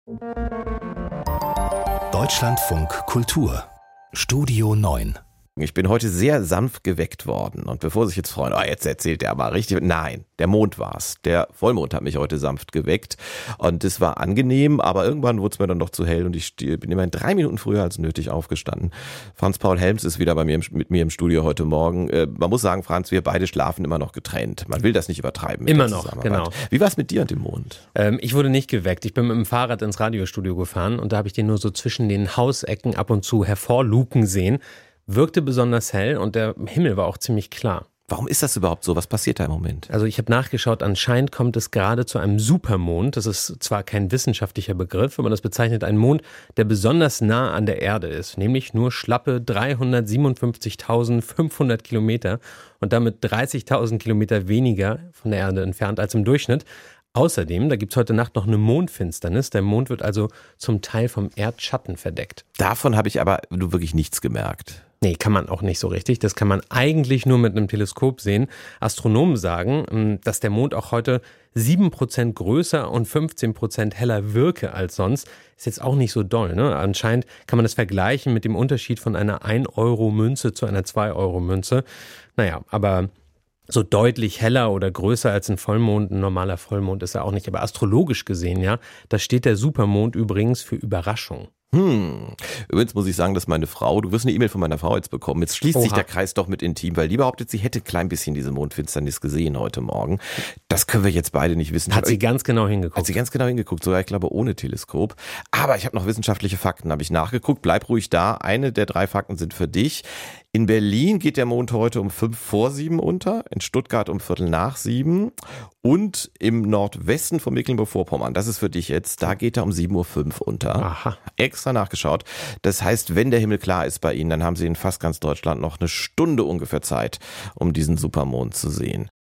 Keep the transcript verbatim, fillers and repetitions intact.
Deutschlandfunk Kultur Studio neun. Ich bin heute sehr sanft geweckt worden und bevor sich jetzt freuen, oh, jetzt erzählt der mal richtig. Nein, der Mond war's. Der Vollmond hat mich heute sanft geweckt und es war angenehm, aber irgendwann wurde es mir dann doch zu hell und ich bin immerhin drei Minuten früher als nötig aufgestanden. Franz-Paul Helms ist wieder bei mir im, mit mir im Studio heute Morgen. Äh, man muss sagen, Franz, wir beide schlafen immer noch getrennt. Man will das nicht übertreiben. Mit immer noch, genau. Wie war es mit dir und dem Mond? Ähm, ich wurde nicht geweckt. Ich bin mit dem Fahrrad ins Radiostudio gefahren und da habe ich den nur so zwischen den Hausecken ab und zu hervorluken sehen. Wirkte besonders hell und der Himmel war auch ziemlich klar. Warum ist das überhaupt so? Was passiert da im Moment? Also ich habe nachgeschaut, anscheinend kommt es gerade zu einem Supermond. Das ist zwar kein wissenschaftlicher Begriff, aber das bezeichnet einen Mond, der besonders nah an der Erde ist. Nämlich nur schlappe dreihundertsiebenundfünfzigtausendfünfhundert Kilometer und damit dreißigtausend Kilometer weniger von der Erde entfernt als im Durchschnitt. Außerdem, da gibt es heute Nacht noch eine Mondfinsternis. Der Mond wird also zum Teil vom Erdschatten verdeckt. Davon habe ich aber nur wirklich nichts gemerkt. Nee, kann man auch nicht so richtig. Das kann man eigentlich nur mit einem Teleskop sehen. Astronomen sagen, dass der Mond auch heute sieben Prozent größer und fünfzehn Prozent heller wirke als sonst. Ist jetzt auch nicht so doll, ne? Anscheinend kann man das vergleichen mit dem Unterschied von einer ein-Euro-Münze zu einer zwei-Euro-Münze. Naja, aber so deutlich heller oder größer als ein Vollmond, ein normaler Vollmond ist er auch nicht. Aber astrologisch gesehen, ja, da steht der Supermond übrigens für Überraschung. Hm. Übrigens muss ich sagen, dass meine Frau, du wirst eine E-Mail von meiner Frau jetzt bekommen, jetzt schließt Oha. sich der Kreis doch mit intim, weil die behauptet, sie hätte ein klein bisschen diese Mondfinsternis gesehen heute Morgen. Das können wir jetzt beide nicht wissen. Hat sie ganz genau hingeguckt. Hat sie ganz genau hingeguckt, sogar ich glaube ohne Teleskop. Aber ich habe noch wissenschaftliche Fakten, habe ich nachgeguckt. Bleib ruhig da, eine der drei Fakten sind für dich. In Berlin geht der Mond heute um fünf vor sieben unter, in Stuttgart um viertel nach sieben und im Nordwesten von Mecklenburg-Vorpommern, das ist für dich jetzt, da geht er um sieben Uhr fünf unter. Aha. Extra nachgeschaut. Das heißt, wenn der Himmel klar ist bei Ihnen, dann haben Sie in fast ganz Deutschland noch eine Stunde ungefähr Zeit, um diesen Supermond zu sehen.